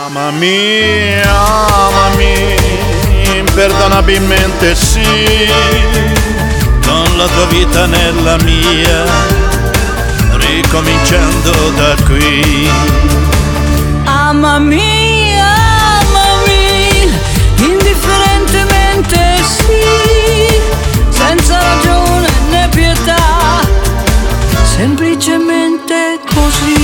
Amami, imperdonabilmente sì, con la tua vita nella mia, ricominciando da qui. Amami, indifferentemente sì, senza ragione né pietà, semplicemente così.